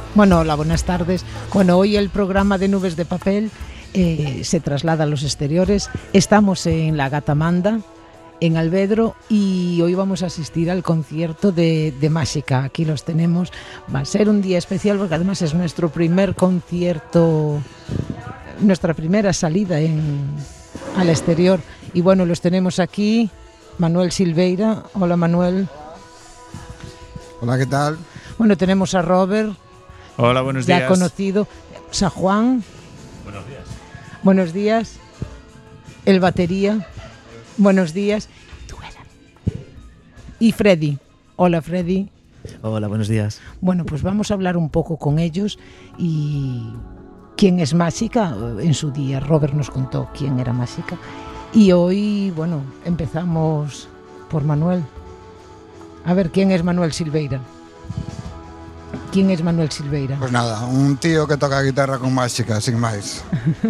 Bueno, hola, buenas tardes. Bueno, hoy el programa de Nubes de Papel se traslada a los exteriores. Estamos en la Gatamanda, en Alvedro, y hoy vamos a asistir al concierto de Máxica. Aquí los tenemos. Va a ser un día especial porque además es nuestro primer concierto, nuestra primera salida al exterior. Y bueno, los tenemos aquí. Manuel Silveira. Hola, Manuel. Hola, ¿qué tal? Bueno, tenemos a Robert. Hola, buenos días. Ya conocido. San Juan. Buenos días. Buenos días. El batería. Buenos días. Y Freddy. Hola, Freddy. Hola, buenos días. Bueno, pues vamos a hablar un poco con ellos y quién es Máxica. En su día Robert nos contó quién era Máxica. Y hoy, bueno, empezamos por Manuel. A ver, ¿quién es Manuel Silveira? ¿Quién es Manuel Silveira? Pues nada, un tío que toca guitarra con Máxica, sin máis.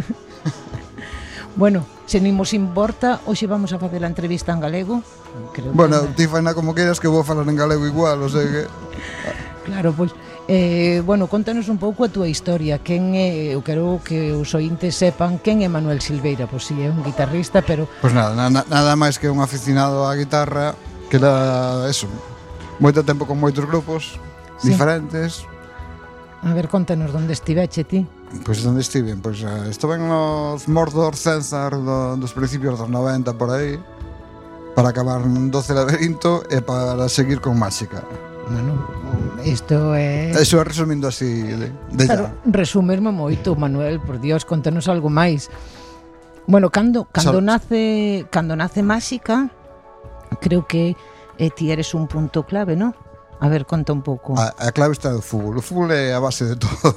Bueno, se non nos importa, hoxe vamos a facer a entrevista en galego. Bueno, ti faina como queiras, que vou falar en galego igual, o sea que... Claro, pois, bueno, contanos un pouco a túa historia. Quen é, eu quero que os ointes sepan quen é Manuel Silveira. Pois si, é un guitarrista, pero... Pues nada máis que un aficionado á guitarra, que era eso, moito tempo con moitos grupos, sí, diferentes. A ver, contanos onde estiveche ti. Pois onde estive? Pois estuve nos Mordor Censar dos principios dos 90 por aí, para acabar en 12 Laberinto e para seguir con Máxica. Bueno, isto é... Eso é resumindo así de claro, ya. Resumirme moito, Manuel, por Dios, contanos algo máis. Bueno, cando nace Máxica, creo que ti eres un punto clave, ¿no? A ver, conta un pouco. A clave está do fútbol. O fútbol é a base de todo.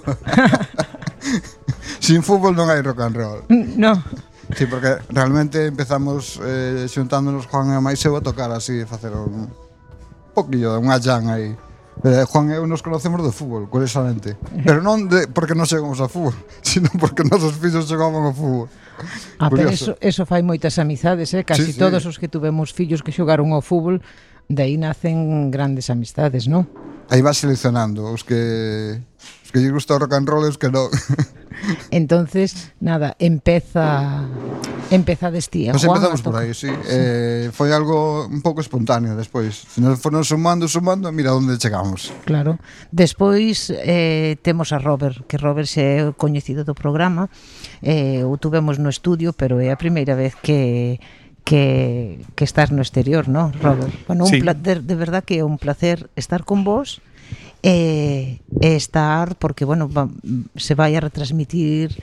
Sin fútbol non hai rock and roll. No. Sí, porque realmente empezamos xuntándonos Juan e máis eu a tocar así, facer un poquillo, unha jam aí. Juan e eu nos conocemos do fútbol, curiosamente. Pero non porque non xogamos a fútbol, sino porque nosos fillos xogaban ao fútbol. Pero eso fai moitas amizades, casi sí, todos os que tuvemos fillos que xogaron ao fútbol, de aí nacen grandes amistades, non? Aí vas seleccionando os que lle gusta o rock and roll e os que non. Entonces, nada, empezades ti, Nos Juan empezamos por aí, sí. Foi algo un pouco espontáneo despois. Se nos foron sumando, mira onde chegamos. Claro. Despois temos a Robert, que Robert xe é coñecido do programa. O tuvemos no estudio, pero é a primeira vez que estás no exterior, ¿no, Robert? Bueno, sí. De verdad que é un placer estar con vos e estar, porque, bueno, se vai a retransmitir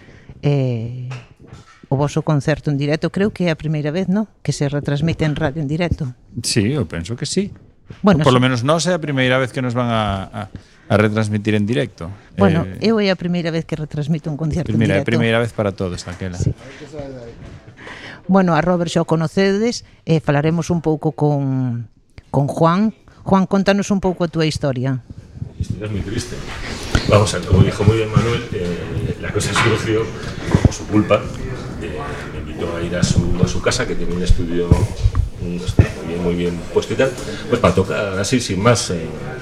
o voso concerto en directo. Creo que é a primeira vez, ¿no?, que se retransmite en radio en directo. Sí, eu penso que sí. Bueno, por lo menos nós é a primeira vez que nos van a retransmitir en directo. Bueno, eu é a primeira vez que retransmito un concerto en directo. A primeira vez para todos, aquela. Sí. Bueno, a Robert xa o conocedes, falaremos un pouco con Juan. Juan, contanos un pouco a túa historia. Mi historia es muy triste. Vamos a ver, como dijo muy bien Manuel, la cosa surgió por su culpa. Me invitó a ir a su casa, que tiene un estudio muy bien puesto y tal, pues para tocar así sin más.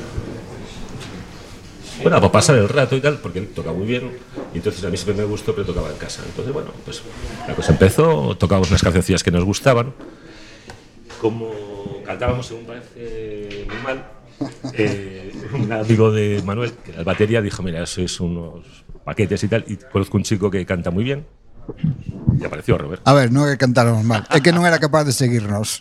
Bueno, para pasar el rato y tal, porque él toca muy bien, y entonces a mí siempre me gustó, pero tocaba en casa. Entonces, bueno, pues la cosa empezó, tocábamos unas cancioncillas que nos gustaban. Como cantábamos, según parece, muy mal, un amigo de Manuel, que era el batería, dijo, mira, sois unos paquetes y tal, y conozco un chico que canta muy bien, y apareció Robert. A ver, non é que cantáramos mal, é que non era capaz de seguirnos.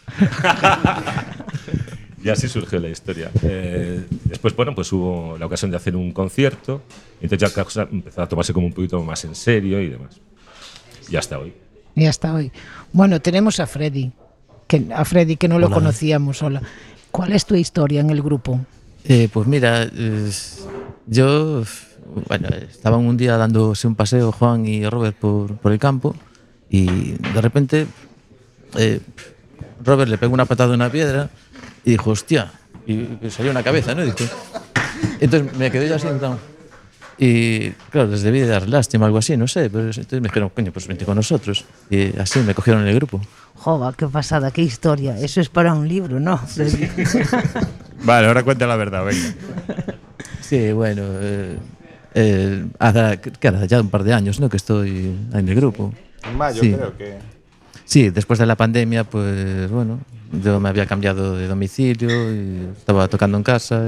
Y así surgió la historia. Después, bueno, pues hubo la ocasión de hacer un concierto, y entonces ya la cosa empezó a tomarse como un poquito más en serio y demás. Y hasta hoy. Y hasta hoy. Bueno, tenemos a Freddy, que no lo conocíamos. Hola. ¿Cuál es tu historia en el grupo? Pues mira, yo, bueno, estaban un día dándose un paseo Juan y Robert por el campo, y de repente Robert le pegó una patada a una piedra y dijo, hostia, y salió una cabeza, ¿no? Y dijo, entonces me quedé yo así sentado. Y claro, les debí de dar lástima, algo así, no sé, pero entonces me dijeron, coño, pues vente con nosotros. Y así me cogieron en el grupo. Jova, qué pasada, qué historia. Eso es para un libro, ¿no? Vale, ahora cuenta la verdad, venga. Sí, bueno, Era ya un par de años, ¿no?, que estoy en el grupo. En mayo, sí. creo que. Sí, después de la pandemia, pues bueno, yo me había cambiado de domicilio y estaba tocando en casa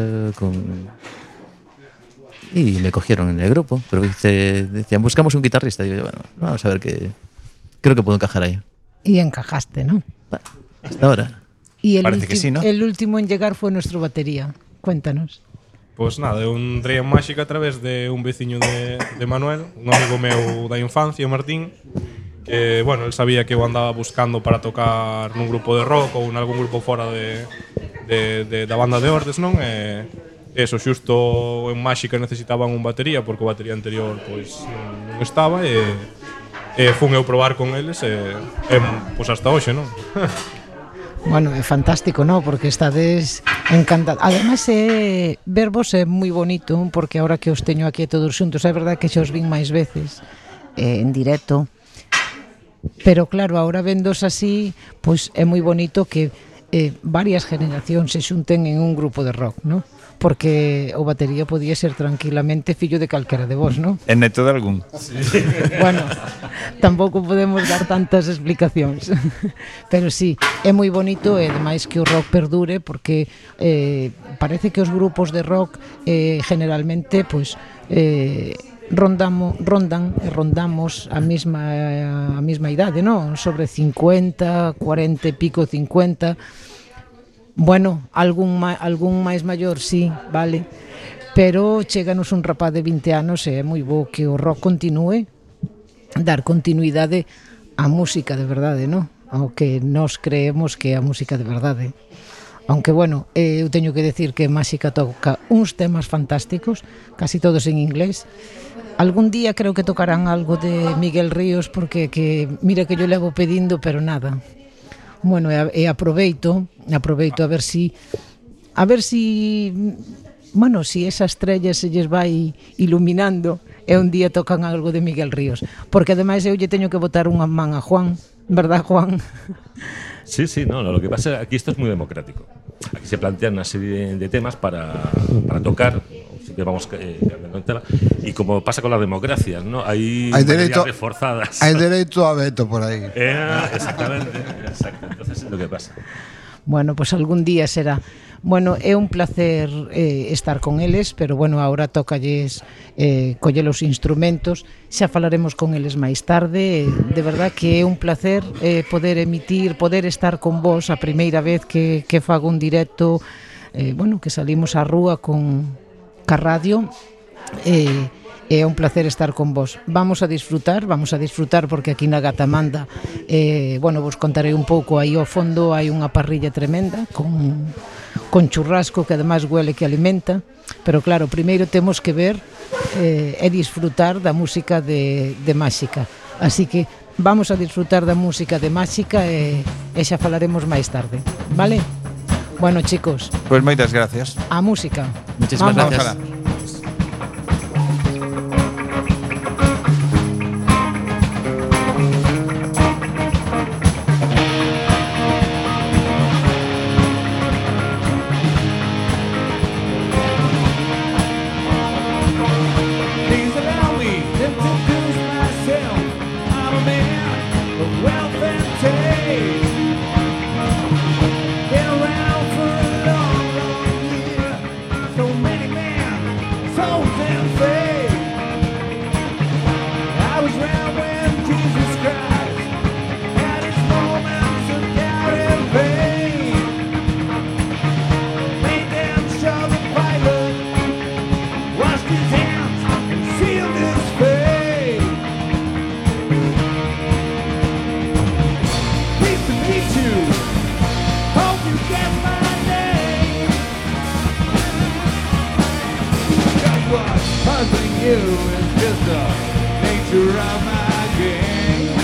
y me cogieron en el grupo, pero decían, buscamos un guitarrista. Y yo, bueno, vamos a ver qué. Creo que puedo encajar ahí. Y encajaste, ¿no? Bueno, hasta ahora. Y Parece que sí, ¿no? El último en llegar fue nuestro batería. Cuéntanos. Pois nada, eu entrei en Máxica a través de un veciño de Manuel, un amigo meu da infancia, o Martín, que, bueno, él sabía que eu andaba buscando para tocar nun grupo de rock ou en algún grupo fora da banda de Ordes, non? E eso, xusto en Máxica necesitaban un batería, porque o batería anterior pois non estaba, e fun eu probar con eles e pois hasta hoxe, non? Bueno, é fantástico, ¿no? Porque estades encantados. Además, vervos é moi bonito, porque ahora que os teño aquí todos xuntos, é verdad que xa os vin máis veces en directo, pero claro, ahora vendos así, pois é moi bonito que varias generacións se xunten en un grupo de rock, ¿no? Porque o batería podía ser tranquilamente fillo de calquera de vos, ¿no? En neto de algún. Sí. Bueno, tampouco podemos dar tantas explicacións. Pero sí, é moi bonito e ademais que o rock perdure, porque parece que os grupos de rock generalmente pois rondamos a mesma idade, non? Sobre 50, 40 e pico, 50. Bueno, algún máis maior, sí, vale. Pero chéganos un rapaz de 20 anos e é moi bo que o rock continúe, dar continuidade á música de verdade, non? Ao que nós creemos que é a música de verdade. Aunque, bueno, eu teño que decir que Máxica toca uns temas fantásticos, casi todos en inglés. Algún día creo que tocarán algo de Miguel Ríos, porque mira que yo levo pedindo, pero nada. Bueno, e aproveito a ver si bueno, si esa estrella se lles vai iluminando e un día tocan algo de Miguel Ríos, porque ademais eu lle teño que botar unha man a Juan, verdad, Juan? Sí, no, lo que pasa aquí esto es muy democrático. Aquí se plantean una serie de temas para tocar, siempre vamos cambiando en tela, y como pasa con las democracias, ¿no? Hay derecho reforzadas. Hay derecho a veto por ahí. Exactamente, exacto. Entonces es lo que pasa. Bueno, pues algún día será. Bueno, é un placer estar con eles, pero bueno, ahora tócalles coller os instrumentos, xa falaremos con eles máis tarde. De verdad que é un placer poder emitir, poder estar con vos a primeira vez que fago un directo, bueno, que salimos á rúa con ca radio, é un placer estar con vos. Vamos a disfrutar porque aquí na Gata Manda, bueno, vos contarei un pouco, aí ao fondo hai unha parrilla tremenda con churrasco que ademais huele que alimenta, pero claro, primeiro temos que ver e disfrutar da música de Máxica. Así que vamos a disfrutar da música de Máxica e xa falaremos máis tarde, vale? Bueno, chicos, Pues moitas gracias. a música. Muchísimas Vamos. gracias. Please allow me to introduce myself. I'm a man of wealth and taste. Been around for a long, long year. So many men, souls and faith. I was around when Jesus Christ had his moments of doubt and pain. Made them show the Pilate, washed his hands and sealed his fate. Pleased to meet you. Hope you get my name. Just what's puzzling you is just the nature of my game.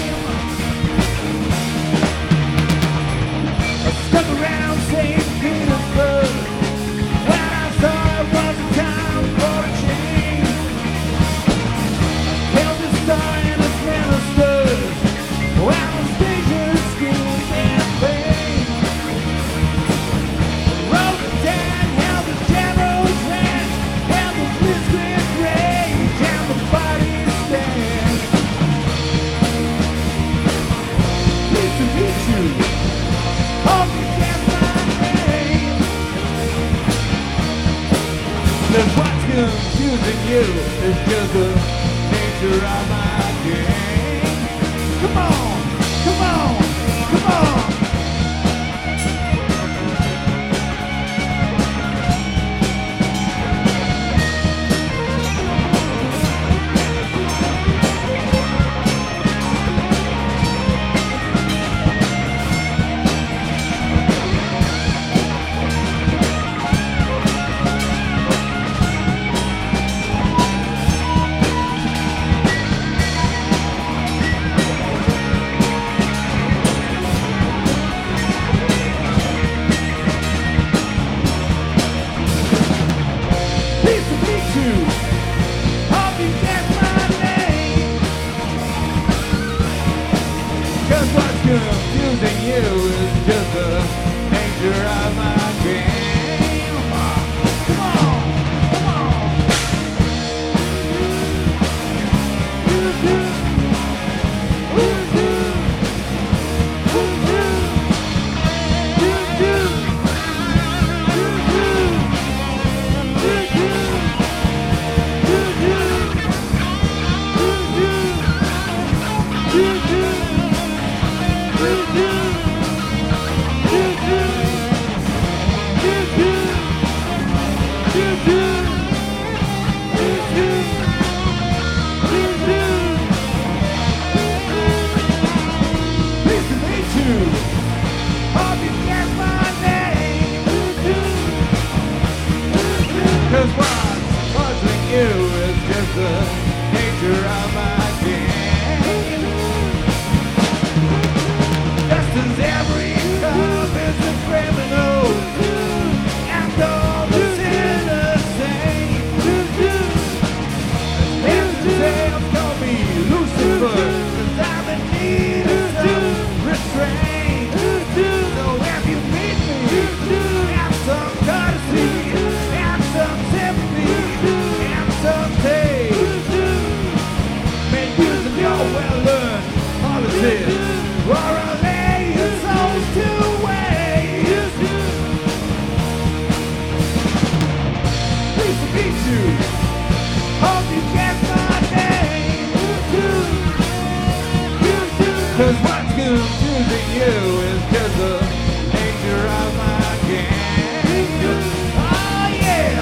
I stuck around St. Petersburg when I saw it was a time for a change. Held a star in its ministers while the station schemes and fame. Rode the tide, held the general's ranch, held the blitzkrieg rage 'Cause what's confusing you is just the nature of my game. Come on, come on, come on. Confusing you is just the nature of my game. Come on, come on. Cause what's puzzling you is just the nature of my game. Just as every cub is a criminal, and all the sinners same. Themselves call me Lucifer, 'cause I'm in need of some restraint. So if you meet me, have some courtesy, some sympathy and some taste. Make use of your well-learned policies, or I'll lay your souls to waste. Pleased to meet you. Hope you get my name. 'Cause what's confusing you is just the nature of my game. Oh yeah!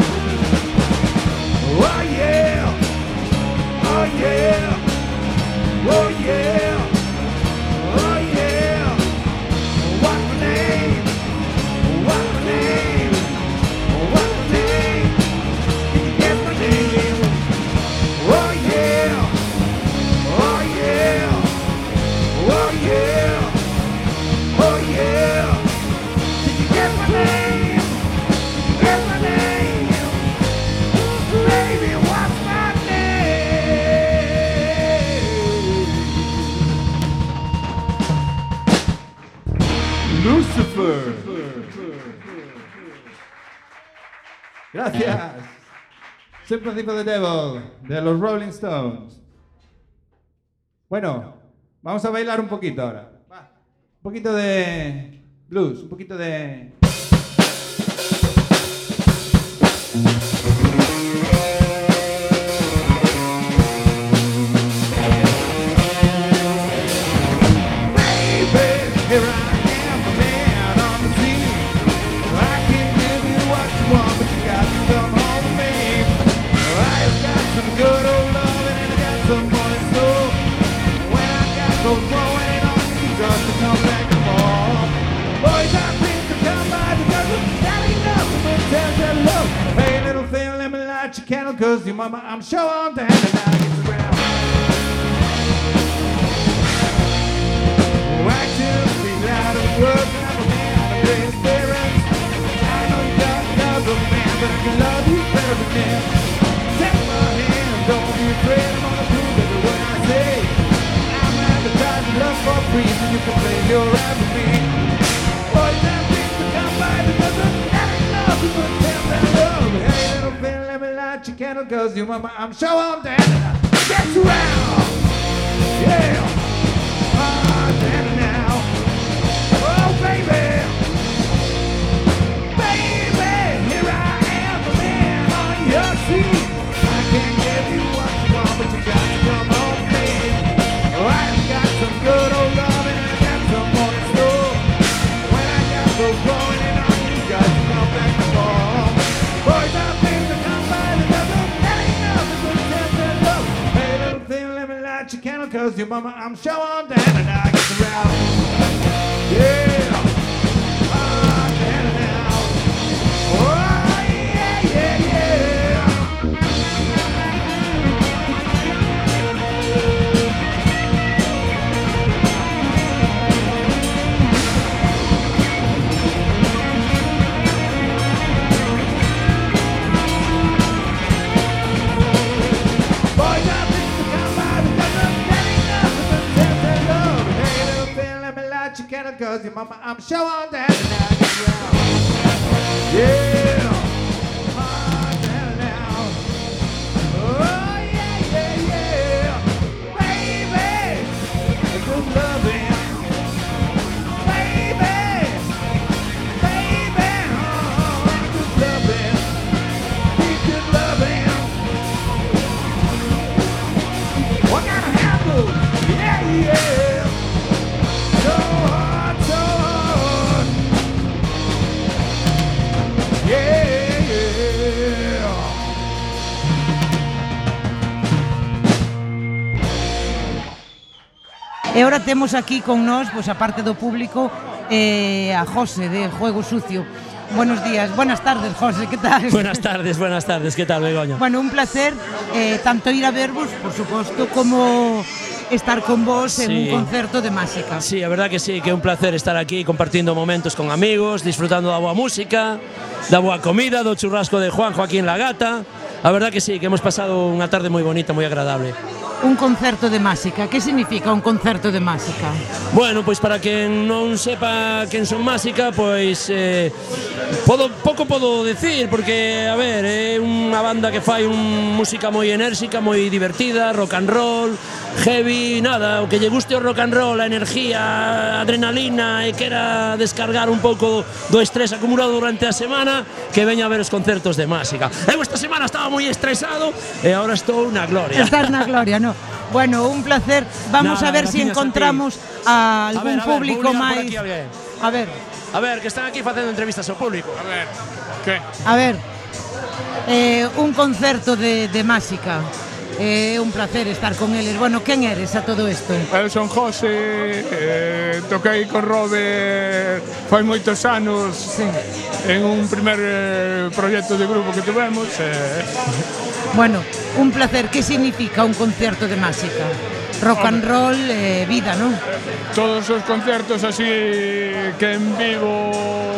Oh yeah! Oh yeah! Oh yeah! Oh yeah! What's my name? What's my name? What's my name? Can you guess my name? Oh yeah! Oh yeah! Oh yeah! Oh yeah! Can you guess my name? Guess my name? Baby, what's my name? Lucifer. Gracias. Sympathy for the Devil, de los Rolling Stones. Bueno, vamos a bailar un poquito ahora. Un poquito de blues, un poquito de... Here I am, a man on the scene. I can give you what you want, but you got to come home with me. I've got some good old loving and I got some money soul. When I got those blowing it on you, just to come back home. Boys, I think to come by because that ain't nothing but tender love. Hey, little thing, let me light your candle, 'cause your mama, I'm sure on to hand it now gets around. Actively out of work, and I'm a man of great experience. I know you got love of a man, but I can love you better than them. Take my hand, don't be afraid, I'm gonna prove every word I say. I'm advertising love for free, so you can play your rap with me. Boys, that things to come by because of that ain't nothing but tender love. Hey, little thing, let me light your candle, 'cause your mama, I'm sure on to hand it. Get around, yeah. Now. Oh, baby. Baby, here I am, a man on 'cause your mama, I'm sure on down and I get around. Yeah, on down and out. Oh, yeah, yeah, yeah. Boys, I think to come by because I'm getting up with the tender love. Hey, little thing, let me light your candle, 'cause your mama, I'm sure on down and I get around. Yeah, on down and out. Oh, yeah, yeah, yeah. Baby, good loving. Baby, baby, oh, good loving. Good loving. What kind of handle? Yeah, yeah. So hard, so hard. Yeah, yeah. E ahora temos aquí con nós, pois a parte do público, a José de Juego Sucio. Buenos días, buenas tardes, José, ¿qué tal? Buenas tardes, ¿qué tal, Begoña? Bueno, un placer tanto ir a vervos, por suposto, como estar con vos en un concerto de Máxica. Sí, a verdad que sí, que é un placer estar aquí compartindo momentos con amigos, disfrutando da boa música, da boa comida, do churrasco de Juanjo aquí en La Gata. A verdad que sí, que hemos pasado unha tarde moi bonita, moi agradable. Un concerto de Máxica, que significa un concerto de Máxica? Bueno, pois para quen non sepa quen son Máxica, pois pouco podo decir, porque, a ver, é unha banda que fai música moi enérxica, moi divertida, rock and roll, heavy, nada, o que lle guste o rock and roll, a energía, a adrenalina e quera descargar un pouco do estrés acumulado durante a semana, que veña a ver os concertos de Máxica. Eu esta semana estaba moi estresado e agora estou na gloria. Estás na gloria, no? Bueno, un placer. Vamos a ver si encontramos a algún público máis. A ver, que están aquí facendo entrevistas ao público. A ver, que? A ver, un concerto de Máxica. É un placer estar con eles. Bueno, quen eres a todo isto? Eu son José, toquei con Robert fai moitos anos en un primer proxecto de grupo que tuvemos. Bueno, un placer. Que significa un concerto de Máxica? Rock and roll, vida, non? Todos os concertos así que en vivo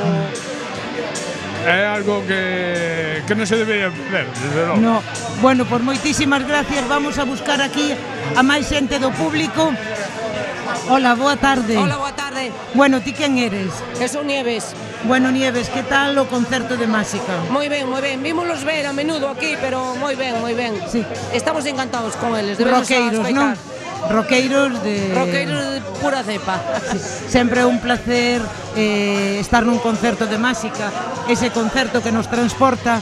é algo que non se debería ver, desde logo. No. Bueno, por moitísimas gracias. Vamos a buscar aquí a máis xente do público. Hola, boa tarde. Hola, boa tarde. Bueno, ti quen eres? Eu son Nieves. Bueno, Nieves, que tal o concerto de Máxica? Moi ben, moi ben. Vímolos ver a menudo aquí, pero moi ben, moi ben. Sí. Estamos encantados con eles. Roqueiros, non? Roqueiros de pura cepa. Sí. Sempre é un placer estar nun concerto de Máxica. Ese concerto que nos transporta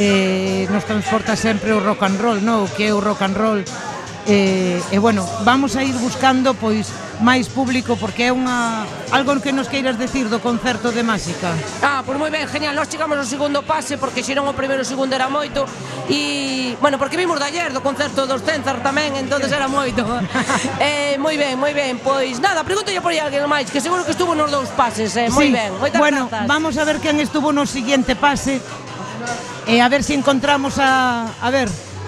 sempre o rock and roll, non? O que é o rock and roll. Bueno, vamos a ir buscando pois máis público, porque é algo que nos queiras decir do concerto de Máxica. Pois moi ben, genial. Nós chegamos ao segundo pase, porque se non o primeiro e o segundo era moito. E, bueno, porque vimos de ayer do concerto dos Cenzar tamén, entonces era moito. Moi ben, moi ben. Pois nada, pregúntolle por aí alguén máis, que seguro que estuvo nos dous pases, moi ben. Moitas bueno, grazas. Vamos a ver quen estuvo no siguiente pase. A ver se encontramos a ver,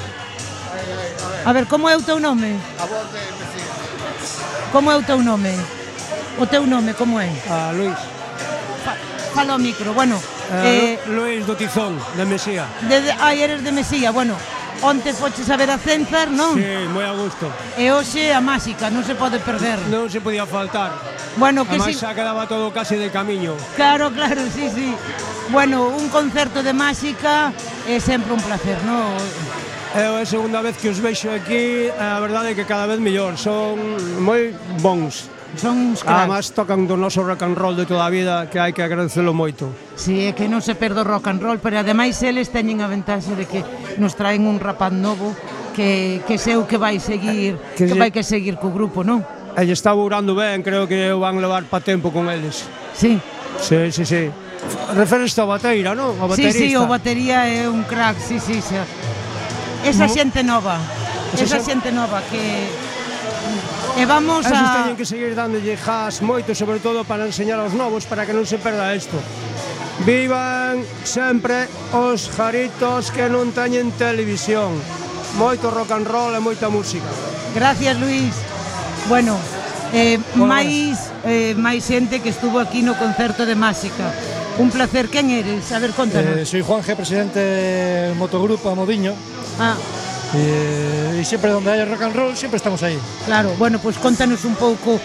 como é o teu nome? A voz de Mesía. Como é o teu nome? O teu nome, como é? Luís. Fala ao micro, bueno. Luís do Tizón, de Mesía. Eres de Mesía, bueno. Onte foches a ver a Cenzar, non? Sí, moi a gusto. E hoxe a Máxica, non se pode perder. Non se podía faltar. Bueno, que además xa quedaba todo casi de camiño. Claro, sí. Bueno, un concerto de Máxica é sempre un placer, non? É a segunda vez que os vexo aquí, a verdade é que cada vez mellor, son moi bons. Son uns cracks. Además tocan do noso rock and roll de toda a vida, que hai que agradecelo moito. Si, é que non se perde o rock and roll, pero ademais eles teñen a ventaxe de que nos traen un rapaz novo que sei que vai seguir, que vai que seguir co grupo, non? E lle está burando ben, creo que o van levar pa tempo con eles. Sí. Sí. Referes ao bateira, non? O baterista. Sí, o batería é un crack, sí. Esa xente nova que E vamos Esos a... teñen que seguir dándolle gas moito, sobre todo para enseñar aos novos, para que non se perda isto. Vivan sempre os jaritos que non teñen televisión. Moito rock and roll e moita música. Gracias, Luis. Bueno, máis xente que estuvo aquí no concerto de Máxica. Un placer. Quen eres? A ver, contanos. Soy Juanje, presidente del motogrupo Amodiño. Y siempre donde haya rock and roll, siempre estamos ahí. Claro, bueno, pues contanos un pouco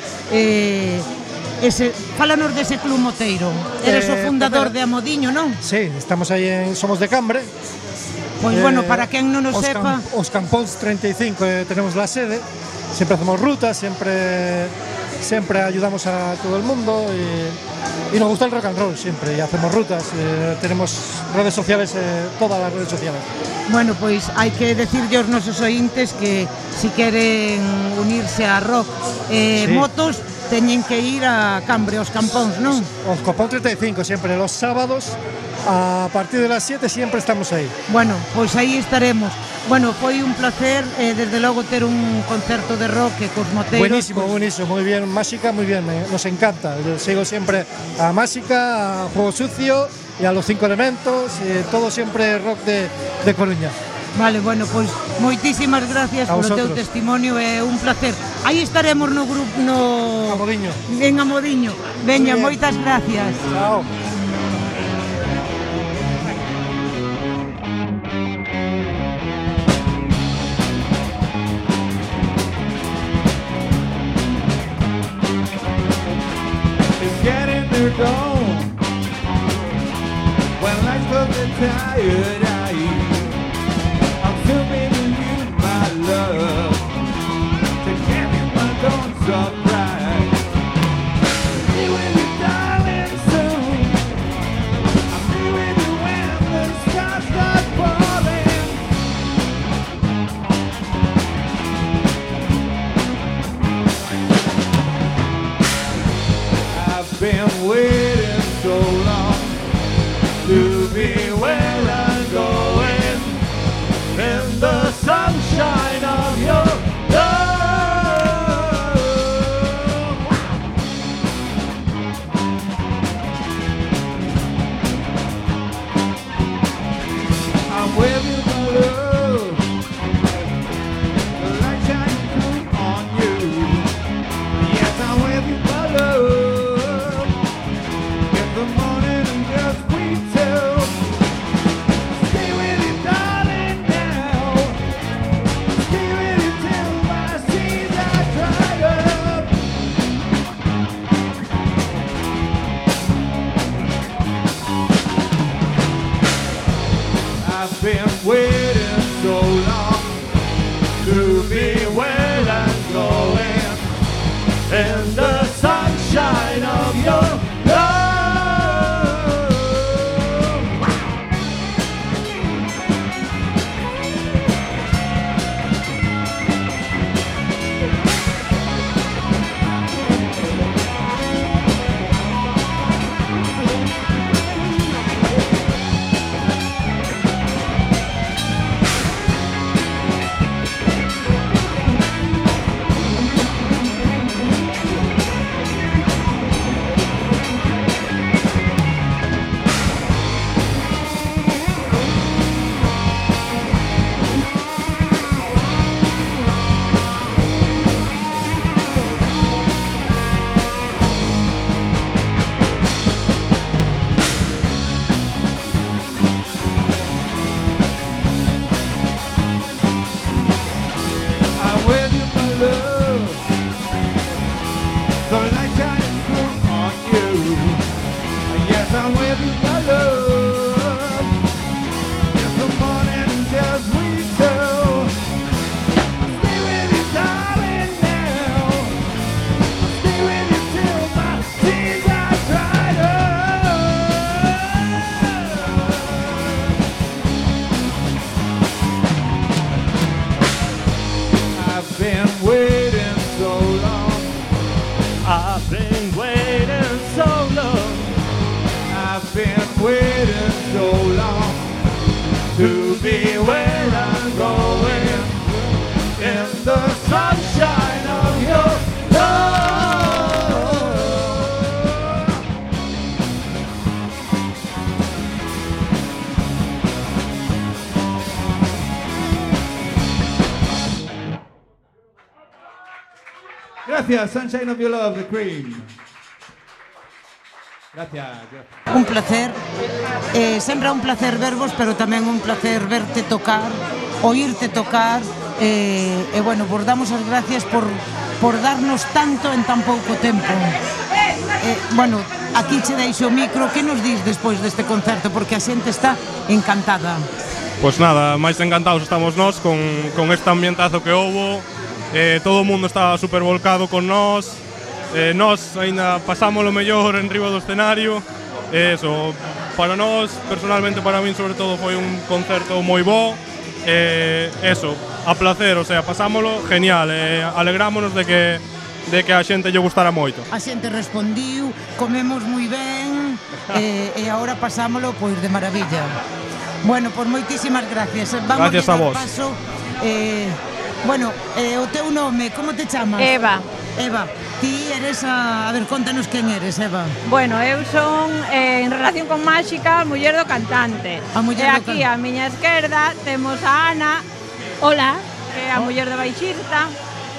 fálanos dese club moteiro. Eres o fundador de Amodiño, non? Sí, estamos aí somos de Cambre. Pois bueno, para quen non o sepa, os Campóns 35 tenemos la sede. Siempre hacemos rutas, siempre ayudamos a todo el mundo y nos gusta el rock and roll siempre, y hacemos rutas, tenemos redes sociales, todas las redes sociales. Bueno, pois hai que decirlle aos nosos ointes que si queren unirse a rock motos, teñen que ir a Cambre, aos Campóns, non? Os Campóns 35, siempre los sábados a partir de las 7 siempre estamos aí. Bueno, pois aí estaremos. Bueno, foi un placer, desde logo, ter un concerto de rock cos moteiros. Buenísimo, buenísimo, muy bien, Máxica, muy bien, nos encanta. Yo sigo siempre a Máxica, a Juego Sucio y a los 5 Elementos, todo siempre rock de Coruña. Vale, bueno, pois moitísimas gracias polo teu testimonio, é un placer. Aí estaremos no grupo Amodiño. En Amodiño. Veña, moitas gracias. Chao. Gone. When life's looking tired, I'm still begging you, my love, to give me my dawn's surprise. Be with you, darling, soon. I'll be with you when the stars start falling. I've been waiting so long to be where I'm going in the sunshine of your love. I'm with you, my love. The light shining through on you. Yes, I'm with you, my love. In the morning and just we tell. Stay with you, darling, now. Stay with you till my seas are dried up. I've been waiting so long to be where I'm going in the sunshine of your love. I'm with you, my love. The light shining through on you. Yes, I'm with you, my love. In the morning, just we two. Stay with you, darling, now. Stay with you till my tears are dried up. I've been waiting so long. I've been waiting so long. I've been waiting so long to be where I'm going in the sunshine of your Gracias, Sunshine of Your Love, The Cream. Gracias. Un placer, sempre é un placer vervos, pero tamén un placer verte tocar, oírte tocar, e bueno, vos damos as gracias por darnos tanto en tan pouco tempo. Bueno, aquí che deixo o micro, que nos dis despois deste concerto, porque a xente está encantada. Pois nada, máis encantados estamos nós con este ambientazo que houbo, todo o mundo está super volcado con nós, nós aínda pasamos o mellor en riba do escenario, eso, para nós, personalmente para min sobre todo foi un concerto moi bo, eso, a placer, o sea, pasámolo genial, alegrámonos de que a xente lle gustara moito. A xente respondiu, comemos moi ben, e agora pasámolo pois de maravilla. Bueno, pois moitísimas gracias. Vamos gracias a vos. Paso, bueno, o teu nome, como te chamas? Eva. Eva, ti eres a ver, contanos quen eres, Eva. Bueno, eu son, en relación con Máxica, muller do cantante. A muller do aquí, a miña esquerda, temos a Ana, hola, que é a muller do baixista.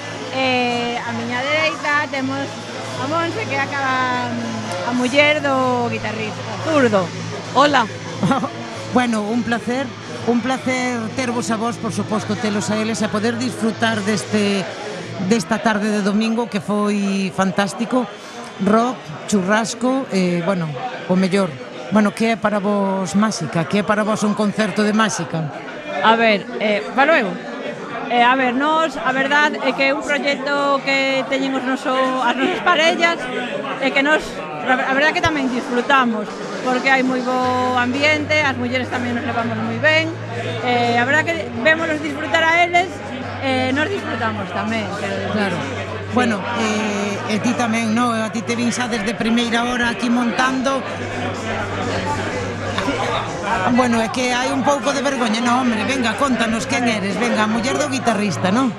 A miña dereita temos a Monse, que é a muller do guitarrista, zurdo. Hola. Bueno, un placer tervos a vos, por suposto, telos a eles, a poder disfrutar desta tarde de domingo que foi fantástico, rock, churrasco, bueno, o mellor. Bueno, que é para vos Máxica? Que é para vos un concerto de Máxica? A ver, falo eu? A ver, nós, a verdad é que é un proxecto que teñen as nosas parellas e que nós, a verdad que tamén disfrutamos, porque hai moi bo ambiente, as mulleres tamén nos levamos moi ben, a verdad que vémonos disfrutar a eles, nos disfrutamos tamén, claro. Bueno, e ti tamén, no? A ti te vin xa desde primeira hora aquí montando. Bueno, é que hai un pouco de vergoña, no, hombre, venga, contanos quen eres, venga, a muller do guitarrista, non?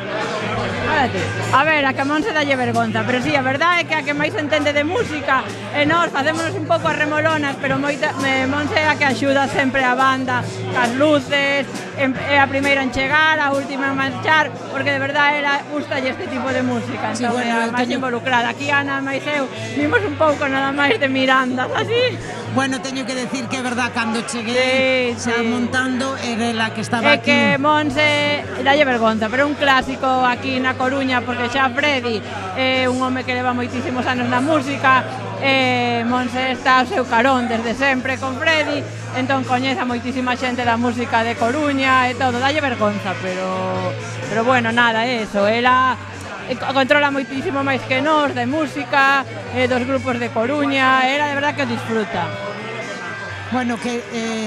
A ver, a que a Monse dalle vergonza, pero sí, a verdade é que a que máis entende de música e nós facémonos un pouco as remolonas, pero Monse é a que axuda sempre a banda, as luces, é a primeira en chegar, a última en marchar, porque de verdade ela gustalle este tipo de música, entón é a máis involucrada. Aquí Ana máis eu vimos un pouco nada máis de mirandas, así. Bueno, teño que decir que é verdad, cando cheguei xa montando, era ela que estaba aquí. É que Monse dalle vergonza, pero é un clásico aquí na Coruña, porque xa Freddy é un home que leva moitísimos anos na música, Monse está ao seu carón desde sempre con Freddy, entón coñece a moitísima xente da música de Coruña e todo, dalle vergonza, pero bueno, nada, eso, ela controla moitísimo máis que nós de música, dos grupos de Coruña, ela de verdad que disfruta. Bueno, que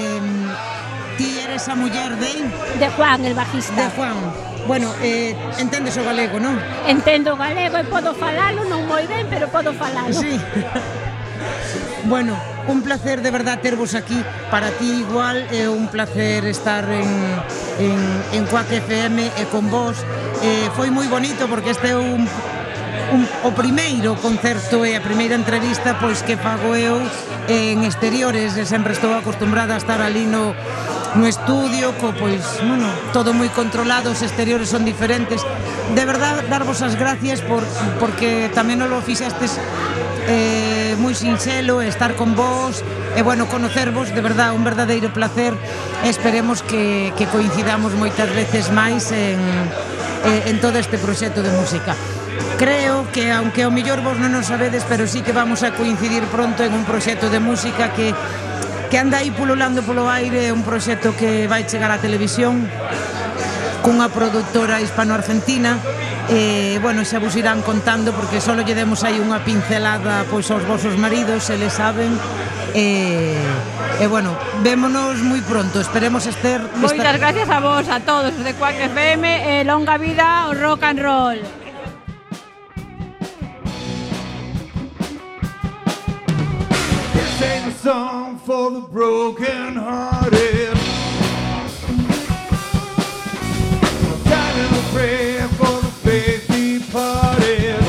ti eres a muller de Juan, el bajista. De Juan. Bueno, entendes o galego, non? Entendo o galego e podo falalo, non moi ben, pero podo falalo. Sí. Bueno, un placer de verdad tervos aquí. Para ti igual é un placer estar en Quack FM e con vos. Foi moi bonito porque este é o primeiro concerto e a primeira entrevista pois que fago eu en exteriores, e sempre estou acostumbrada a estar ali no estudio, pois, bueno, todo moi controlado, os exteriores son diferentes. De verdad, darvos as gracias porque tamén non lo fixestes moi sinxelo, estar con vos e, bueno, conocervos, de verdad, un verdadeiro placer. Esperemos que coincidamos moitas veces máis en todo este proxecto de música. Creo que, aunque ao mellor vos non o sabedes, pero sí que vamos a coincidir pronto en un proxecto de música que anda aí pululando polo aire, un proxecto que vai chegar á televisión cunha produtora hispano-argentina. Bueno, xa vos irán contando porque só lle demos aí unha pincelada pois aos vosos maridos, eles saben. Bueno, vémonos moi pronto, esperemos estar... Moitas gracias a vos, a todos os de Quack FM, e longa vida ao rock and roll. This ain't a song for the broken hearted. Time to pray for the faith departed.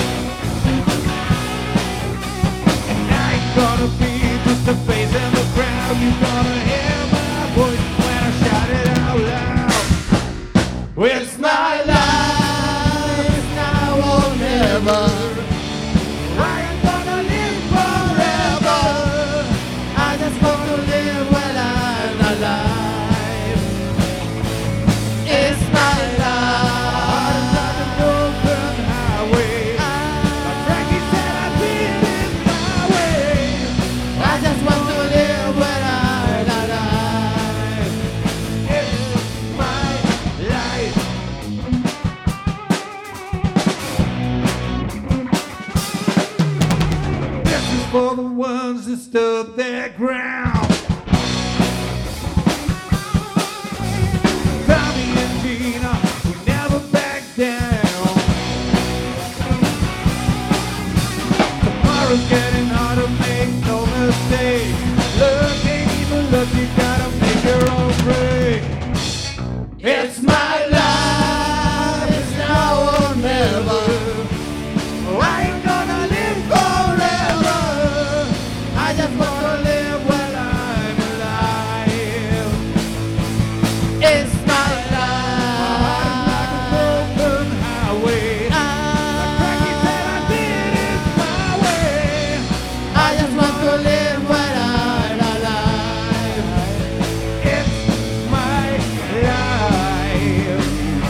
And I ain't gonna be just a face in the crowd. You're gonna hear my voice when I shout it out loud. It's my life now or never. background. Tommy and Gina, we never back down. Tomorrow's getting harder, make no mistake. Look ain't even look, you gotta make your own break. It's my life, it's now or never. I ain't gonna live forever. I just wanna live while I'm alive. It's my life, like a broken highway. Like Frankie said, I did it my way. I just want to live while I'm alive. It's my life.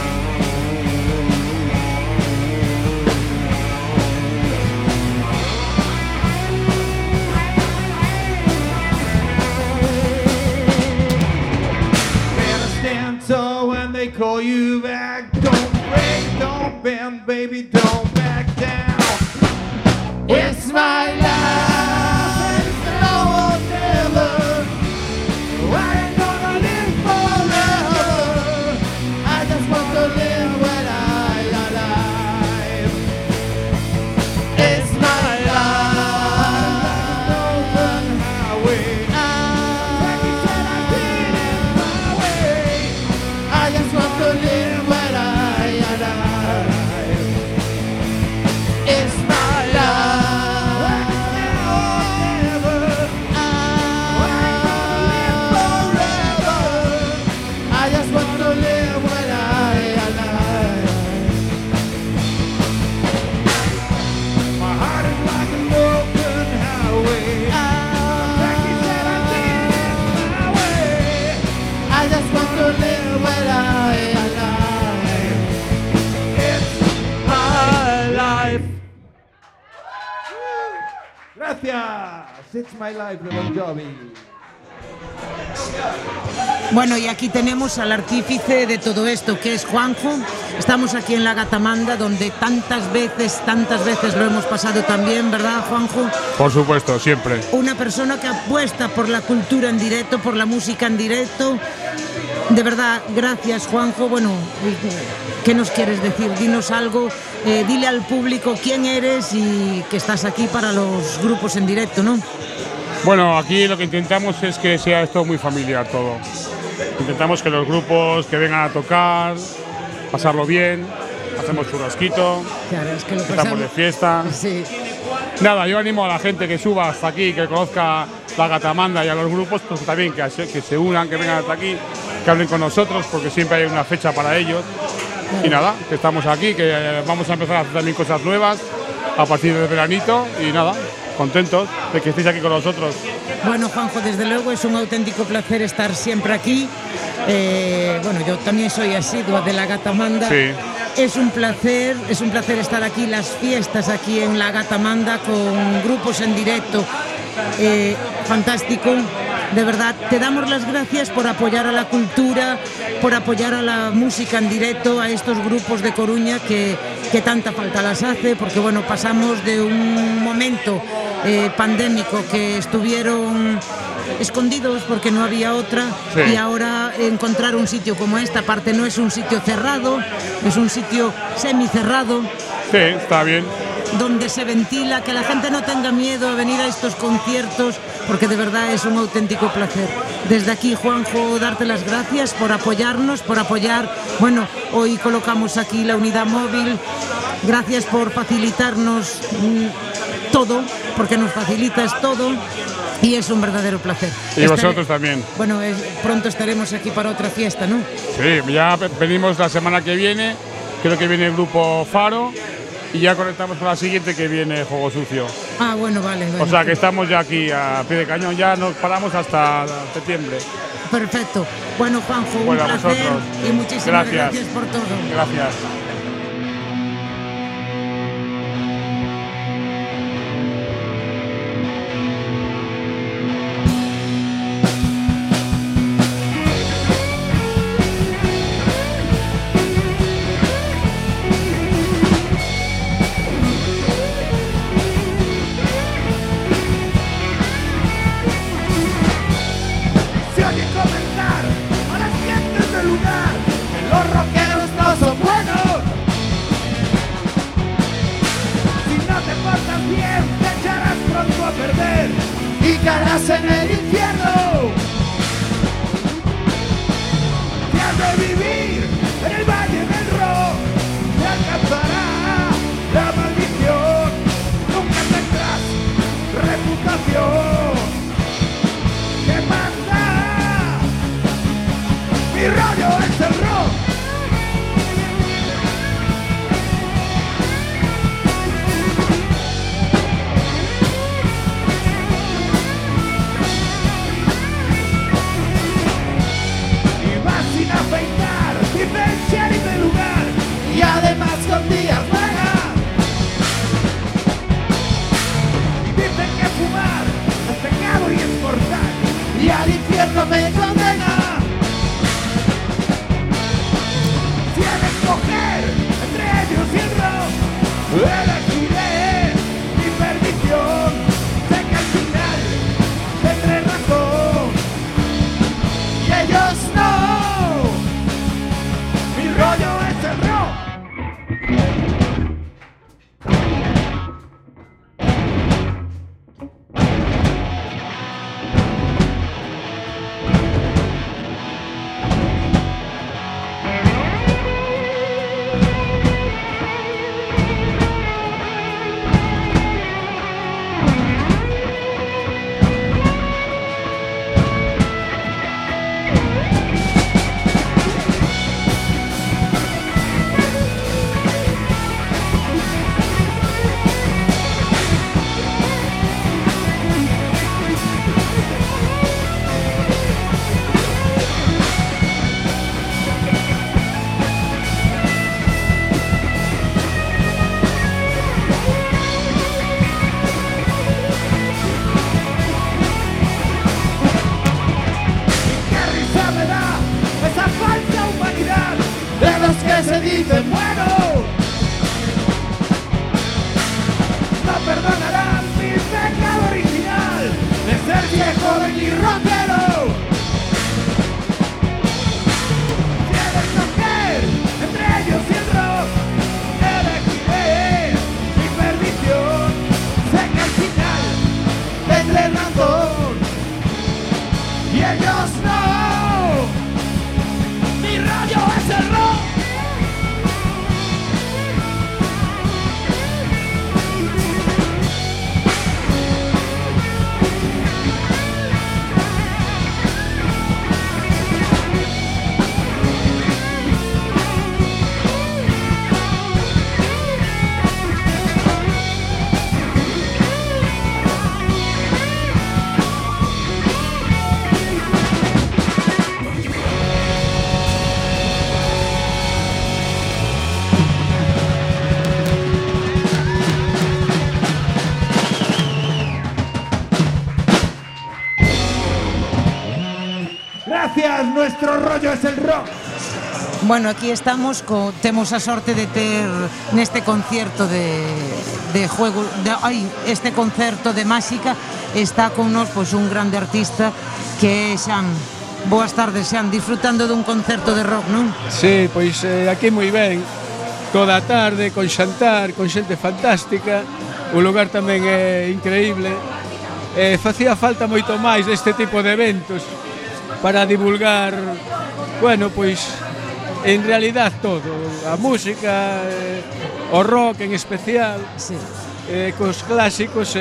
Better stand tall when they call you back. Don't break, don't bend, baby, don't back down. It's my life, it's now or never. I ain't gonna live forever. I just want to live when I'm alive. It's my life, open highway. Frankie said I did it my way. I just want to live when I'm alive. It's my life, now or never. I ain't gonna live forever. I just want to live when I'm alive. My heart is like an open highway. Frankie said I did it my way. I just want to live when I'm alive. It's my life. Gracias. It's my life de Bon Jovi. Bueno, y aquí tenemos al artífice de todo esto, que es Juanjo. Estamos aquí en la Gatamanda, donde tantas veces lo hemos pasado también, ¿verdad, Juanjo? Por supuesto, siempre. Una persona que apuesta por la cultura en directo, por la música en directo. De verdad, gracias, Juanjo. Bueno, ¿qué nos quieres decir? Dinos algo, dile al público quién eres y que estás aquí para los grupos en directo, ¿no? Bueno, aquí lo que intentamos es que sea esto muy familiar todo. Intentamos que los grupos que vengan a tocar, pasarlo bien, hacemos churrasquito, Claro, es que lo estamos pasamos de fiesta. Sí. Nada, yo animo a la gente que suba hasta aquí, que conozca la Gatamanda y a los grupos, pues también que se unan, que vengan hasta aquí, que hablen con nosotros, porque siempre hay una fecha para ellos. Y nada, que estamos aquí, que vamos a empezar a hacer también cosas nuevas a partir del veranito y nada, contentos de que estéis aquí con nosotros. Bueno, Juanjo, desde luego es un auténtico placer estar siempre aquí. Bueno, yo también soy asidua de la Gatamanda. Sí. Es un placer estar aquí, las fiestas aquí en la Gatamanda con grupos en directo. Fantástico, de verdad. Te damos las gracias por apoyar a la cultura, por apoyar a la música en directo, a estos grupos de Coruña que tanta falta las hace, porque bueno, pasamos de un momento pandémico que estuvieron escondidos porque no había otra, Sí. y ahora encontrar un sitio como esta, aparte no es un sitio cerrado, es un sitio semicerrado, Sí, está bien. donde se ventila, que la gente no tenga miedo a venir a estos conciertos, porque de verdad es un auténtico placer. Desde aquí, Juanjo, darte las gracias por apoyarnos, por apoyar, bueno, hoy colocamos aquí la unidad móvil, gracias por facilitarnos todo, porque nos facilitas todo, y es un verdadero placer. Y vosotros también. Bueno, pronto estaremos aquí para otra fiesta, ¿no? Sí, ya venimos la semana que viene, creo que viene el grupo Faro y ya conectamos con la siguiente que viene Juego Sucio. Ah, bueno, vale. O sea que estamos ya aquí a pie de cañón, ya nos paramos hasta septiembre. Perfecto. Bueno, Juanjo, un Bueno, a placer vosotros. y muchísimas gracias por todo. Gracias. Mi rollo es el rock. Y vas sin afeitar, sin fecha ni de lugar, y además con días buenas. Dicen que fumar es pecado y es mortal, y al infierno me condena. Si he de escoger entre ellos y el rock, elegiré mi perdición. Sé que al final tendré razón y ellos no. Mi rollo es el rock. Que se dicen buenos no perdonarán mi pecado original de ser viejo y rockero. Si he de escoger entre ellos y el rock, elegiré mi perdición. Sé que al final tendré razón y ellos no. Mi rollo es el rock. Gracias, nuestro rollo es el rock. Bueno, aquí estamos, temos a sorte de ter neste concerto de juego, este concerto de Máxica, está con nos pois un grande artista que é Xan. Boas tardes, Xan, disfrutando dun concerto de rock, non? Sí, pois aquí moi ben, toda a tarde, con xantar, con xente fantástica, o lugar tamén é increíble, facía falta moito máis deste tipo de eventos para divulgar, bueno, pois, en realidad todo, a música, o rock en especial, sí. Cos clásicos,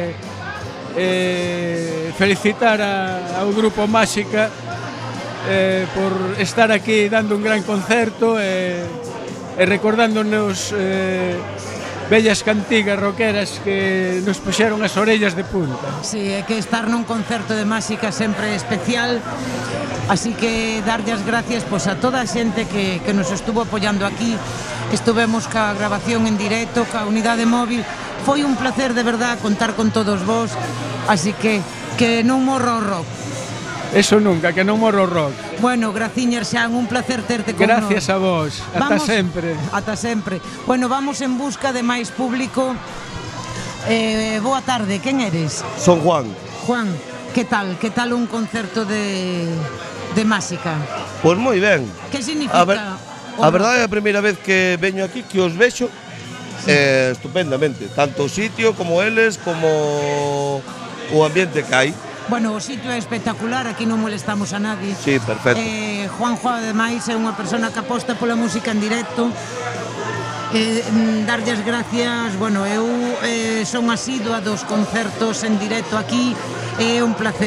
felicitar ao grupo Máxica por estar aquí dando un gran concerto e recordándonos bellas cantigas rockeras que nos puxeron as orellas de punta. Sí, é que estar nun concerto de Máxica sempre especial, así que darlle as gracias pois, a toda a xente que nos estuvo apoiando aquí. Estuvemos ca grabación en directo, ca unidade móvil. Foi un placer de verdad contar con todos vos, así que non morro o rock. Eso nunca, que non morro o rock. Bueno, graciñas, Xan, un placer terte con nos. Gracias a vos, ata sempre. Ata sempre. Bueno, vamos en busca de máis público. Boa tarde, quen eres? Son Juan. Juan, que tal? Que tal un concerto de Máxica? Pois moi ben. Que significa? A verdade é a primeira vez que veño aquí, que os vexo estupendamente. Tanto o sitio, como eles, como o ambiente que hai. Bueno, o sitio é espectacular, aquí non molestamos a nadie. Sí, perfecto. Juanjo, ademais, é unha persona que aposta pola música en directo. Darlle as gracias, bueno, eu son asidua dos concertos en directo aquí, é un placer.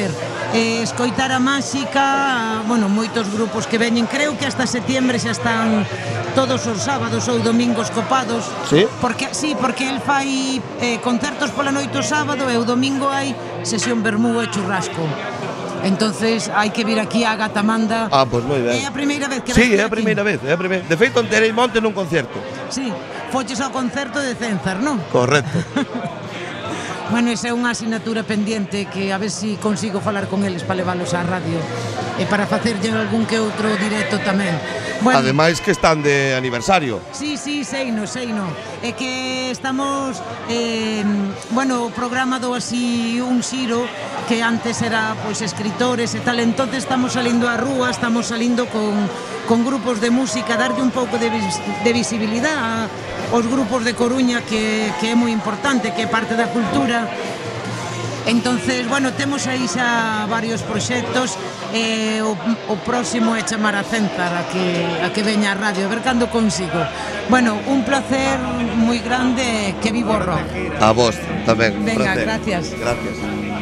escoitar a Máxica, bueno, moitos grupos que veñen, creo que hasta setiembre xa están todos os sábados ou domingos copados. Sí? Porque el fai concertos pola noite o sábado e o domingo hai sesión vermú e churrasco. Entonces hai que vir aquí a Gatamanda. Pois moi ben. É a primeira vez que Sí, ves é a aquí? primeira vez. De feito, enterei monte nun concerto. Sí, foches ao concerto de Cenzar, non? Correcto. Bueno, esa é unha asignatura pendiente que a ver se consigo falar con eles para leválos á radio e para facerlle algún que outro directo tamén. Bueno, Ademais que están de aniversario. sí, seino. É que estamos, bueno, o programa do así un xiro que antes era pois escritores e tal, entonces estamos salindo á rúa, estamos salindo con grupos de música, darlle un pouco de visibilidade aos grupos de Coruña que é moi importante, que é parte da cultura. Entonces, bueno, temos aí xa varios proxectos e o próximo é chamar a Cenzar a que veña a radio, a ver cando consigo. Bueno, un placer moi grande, que vivo o rock. A vos tamén. Venga, placer. gracias. Gracias.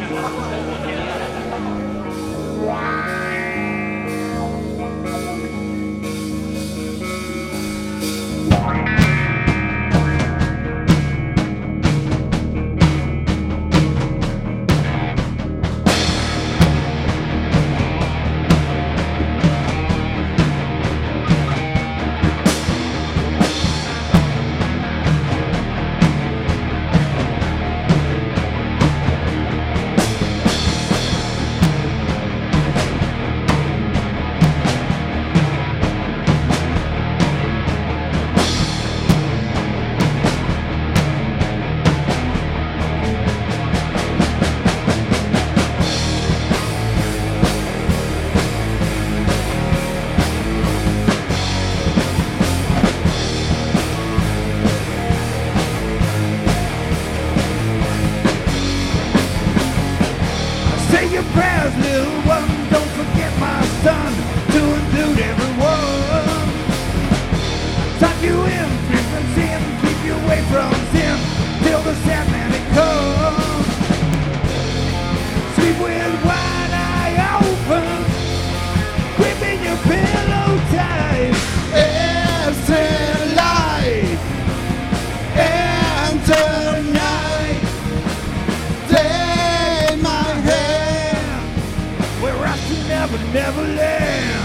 Say your prayers, little one. Don't forget my son, to include everyone. Tuck you in, drink and sin, keep you away from sin, till the Sandman it comes. Sleep with one eye open, gripping your pillow tight. Enter light, enter night. Take my hand, we're off to Never Land.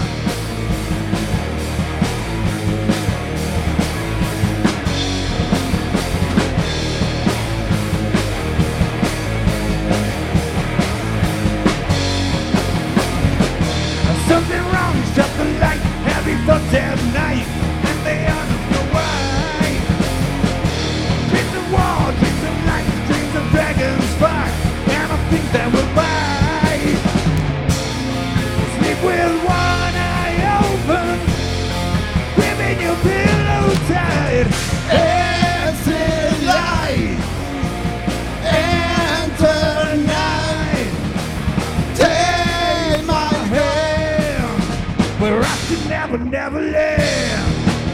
Something wrong, shut the light, heavy thoughts at night, and they don't know why. Dreams of war, dreams of light, dreams of dragons spark, and I think that we'll buy. Sleep with one eye open, gripping your pillow tight. Enter light, enter night. Take my hand, we're off to Never Land.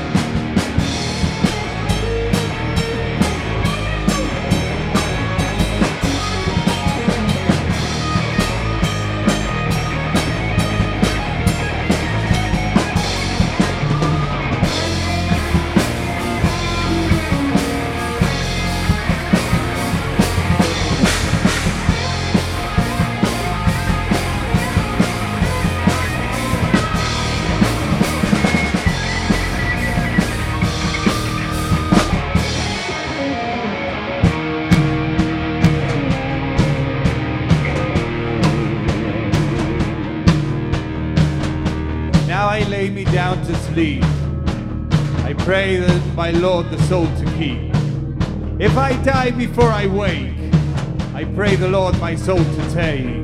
Now I lay me down to sleep. I pray that my Lord the soul to keep. If I die before I wake, I pray the Lord my soul to take.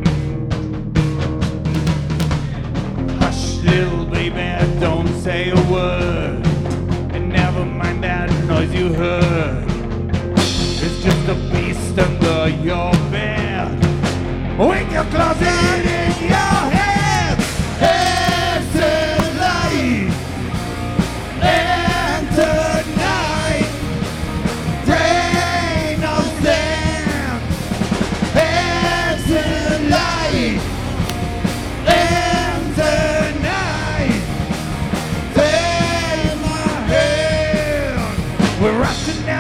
Hush, little baby, don't say a word, and never mind that noise you heard. It's just a beast under your bed, with your closet in your head. Enter light, enter night. Rain of sand. Enter light,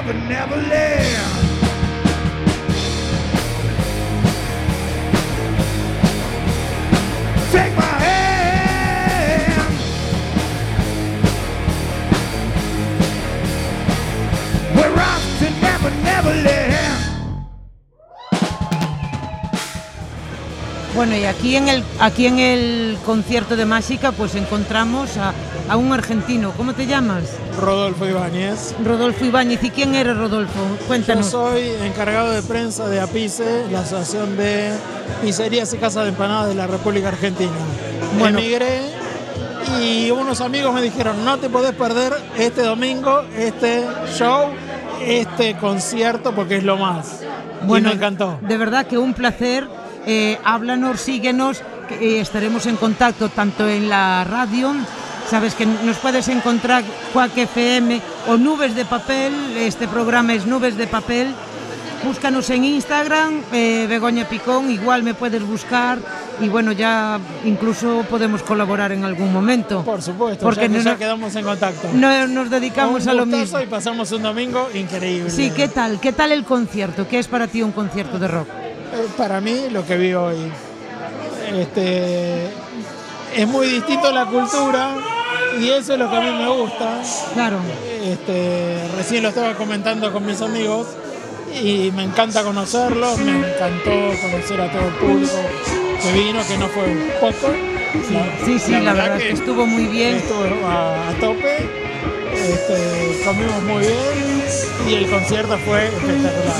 never, never land. Take my hand. We're off to never, never land. Bueno, y aquí en el concierto de Máxica pues encontramos a un argentino. ¿Cómo te llamas? Rodolfo Ibáñez. Rodolfo Ibáñez. ¿Y quién eres, Rodolfo? Cuéntanos. Yo soy encargado de prensa de APICE, la Asociación de Pizzerías y Casas de Empanadas de la República Argentina. Bueno. Emigré y unos amigos me dijeron, no te podés perder este domingo, este show, este concierto, porque es lo más. Bueno, y me encantó. De verdad que un placer. Háblanos, síguenos, estaremos en contacto tanto en la radio, sabes que nos puedes encontrar Quack FM o Nubes de Papel, este programa es Nubes de Papel, búscanos en Instagram, Begoña Picón, igual me puedes buscar y bueno, ya incluso podemos colaborar en algún momento. Por supuesto, porque ya quedamos en contacto. Nos dedicamos a lo mismo. Y pasamos un domingo increíble. Sí, ¿qué tal? ¿Qué tal el concierto? ¿Qué es para ti un concierto de rock? Para mí, lo que vi hoy, es muy distinto a la cultura y eso es lo que a mí me gusta. Claro. Recién lo estaba comentando con mis amigos y me encanta conocerlos, me encantó conocer a todo el público que vino, que no fue poco. Sí, la verdad que estuvo muy bien. Estuvo a tope, comimos muy bien y el concierto fue espectacular.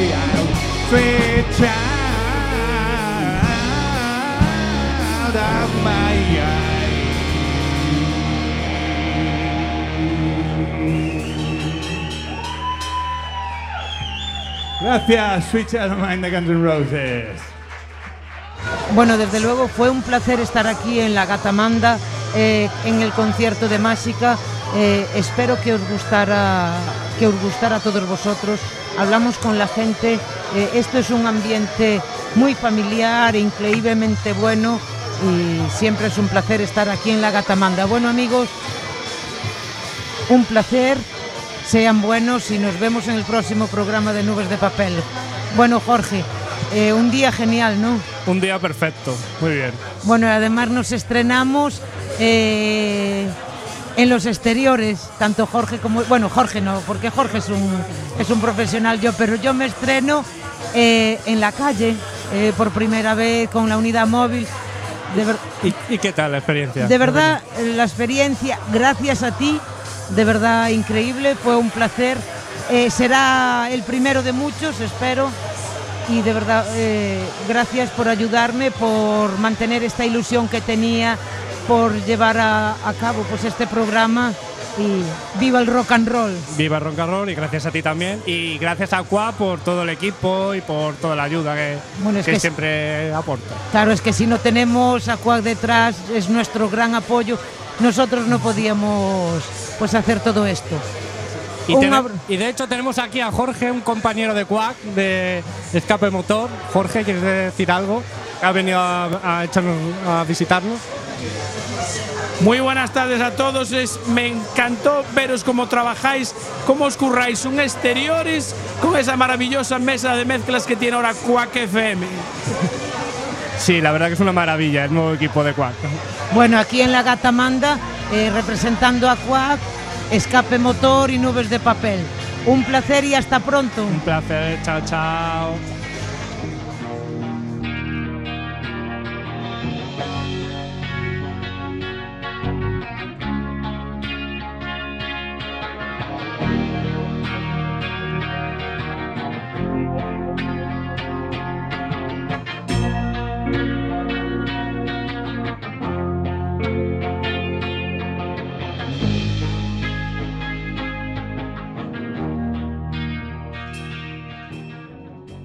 sweet child of my eye. Gracias, Sweet Child of Mine de Guns N' Roses. Bueno, desde luego fue un placer estar aquí en la Gatamanda, en el concierto de Máxica. Espero que os gustara a todos vosotros. Hablamos con la gente. Esto es un ambiente muy familiar, increíblemente bueno, y siempre es un placer estar aquí en la Gatamanda. Bueno, amigos, un placer. Sean buenos y nos vemos en el próximo programa de Nubes de Papel. Bueno, Jorge, un día genial, ¿no? Un día perfecto, muy bien. Bueno, además nos estrenamos en los exteriores, tanto Jorge como... Bueno, Jorge no, porque Jorge es un profesional, pero yo me estreno en la calle por primera vez con la unidad móvil. ¿Y qué tal la experiencia? De verdad, la experiencia, gracias a ti, de verdad increíble, fue un placer. Será el primero de muchos, espero. Y de verdad, gracias por ayudarme, por mantener esta ilusión que tenía, por llevar a cabo pues este programa. Y viva el rock and roll. Viva el rock and roll, y gracias a ti también. Y gracias a Qua por todo el equipo y por toda la ayuda que siempre aporta. Claro, es que si no tenemos a Qua detrás, es nuestro gran apoyo. Nosotros no podíamos pues hacer todo esto. Y de hecho tenemos aquí a Jorge, un compañero de Quack, de Escape Motor. Jorge, ¿quieres decir algo? Ha venido a visitarnos. Muy buenas tardes a todos. Me encantó veros cómo trabajáis, cómo os curráis un exteriores con esa maravillosa mesa de mezclas que tiene ahora Quack FM. Sí, la verdad que es una maravilla el nuevo equipo de Quack. Bueno, aquí en la Gatamanda, representando a Quack, Escape Motor y Nubes de Papel. Un placer y hasta pronto. Un placer, chao, chao.